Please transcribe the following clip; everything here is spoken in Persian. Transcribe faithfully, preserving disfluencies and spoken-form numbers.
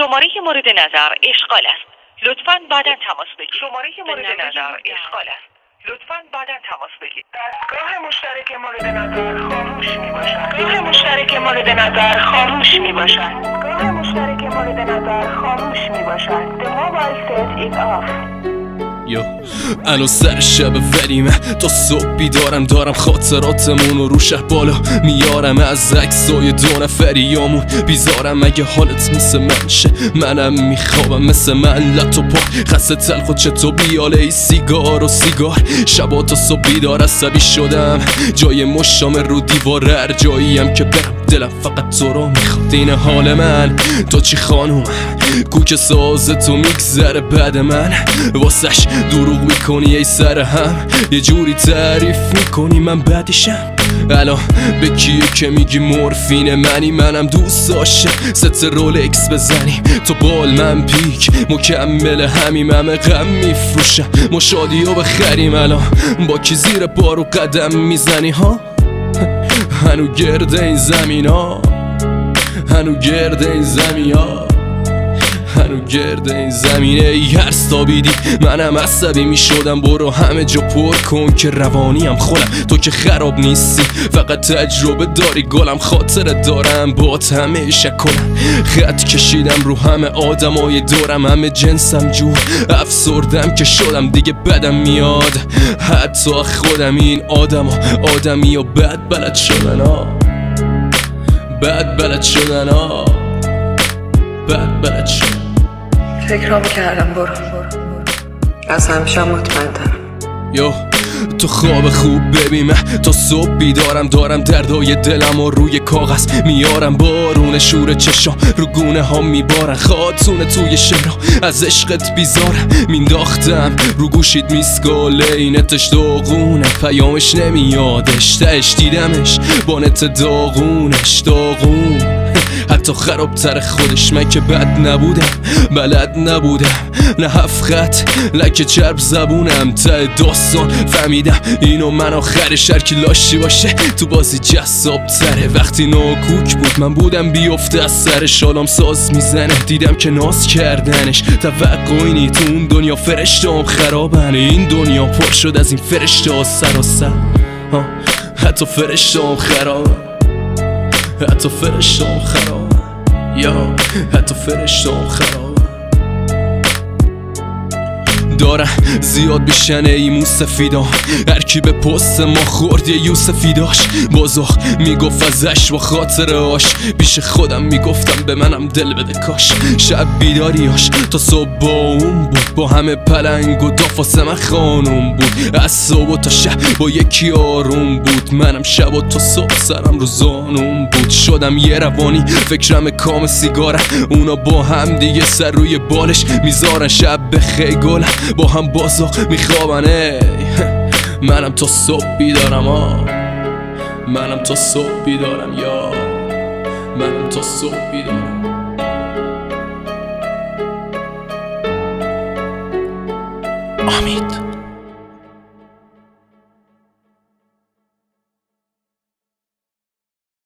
شماره مورد نظر اشغال است. لطفاً بعداً تماس بگیرید. شماره مورد نظر اشغال است. لطفاً بعداً تماس بگیرید. دستگاه مشترک مورد نظر خاموش میباشد. دستگاه مشترک مورد نظر خاموش میباشد. دستگاه مشترک مورد نظر خاموش میباشد. The mobile set is off. یو الان سر شب ولیمه تا صبح بیدارم، دارم خاطراتمون رو رو شهر بالا میارم، از عکسای دو نفریامون بیزارم. اگه حالت مثل من شه منم میخوابم مثل من، لطو پا خسته تلخ و چطور بیاله ای سیگار و سیگار. شبا تا صبح بیدار عصبی شدم، جای مشام رو دیوار، هر جاییم که برم دلم فقط تو رو میخواد. این حال من تو چی خانوم، کوچه ساز تو میگذره بعد من، واسش دروغ میکنی ای سر هم، یه جوری تعریف میکنی من بدیشم. الان به کیه که میگی مورفین منی، منم دوست داشته ست رولکس بزنی تو بال من پیک، مکمل همیم همه غم میفروشم ما شادیو بخریم. الان با کی زیر بارو قدم میزنی ها، هنو گرد این زمین ها، هنو گرد این زمین ها، هنو گرد این زمینه. ای هر سابیدی منم عصبی می شدم، برو همه جا پر کن که روانیم خودم، تو که خراب نیستی فقط تجربه داری گلم، خاطره دارم با همیشه کنم. خط کشیدم رو همه آدمای دورم، همه جنسم جور افسردم که شدم دیگه بدم میاد، حتی خودم. این آدم ها آدمی و بد بلد شدن ها، بد بلد شدن ها، بد بلد شدن. فکرامو کردم برو از همیشه مطمئن دارم. یو تو خواب خوب ببین من تا صبح بیدارم، دارم دردای دلم و روی کاغذ میارم، بارون شور چشام رو گونه ها میبارن، خاتونه توی شعرها از عشقت بیزارم مینداختم رو گوشید میسکاله، اینتش داغونه پیامش نمیادش، تهش دیدمش با نت داغونش داغون، حتی خرابتر خودش. من که بد نبودم بلد نبودم نه هفت خط لکه چرب زبونم، ته داستان فهمیدم اینو من آخرش، هرکی لاشی باشه تو بازی جذاب تره. وقتی ناکوک بود من بودم بیفته از سرش، حالام ساز میزنه دیدم که ناز کردنش توقعی نی، تو اون دنیا فرشته هم خرابن، این دنیا پر شد از این فرشته ها سراسر، حتی فرشته هم خرابن، حتی فرشته هم خرابن، یا حتی فرشته هم خرابن. دارن زیاد بیشن ایمون سفیدا، هرکی به پست ما خورد یه یوسفی داشت، بازاق میگفت ازش با خاطره هاش، پیش خودم میگفتم به منم دل بده کاش. شب بیداریاش تا صبح با اون بود، با همه پلنگ و دافاسه من خانوم بود، از صبح تا شب با یکی آروم بود، منم شب و تا صبح سرم رو زانوم بود. شدم یه روانی فکرم کام سیگارم، اونا با هم دیگه سر روی بالش میذارن، شب به خیگلم با هم بازاق میخوابن. منم تا صبح بیدارم ها، منم تا صبح بیدارم یا منم تا صبح بیدارم. امید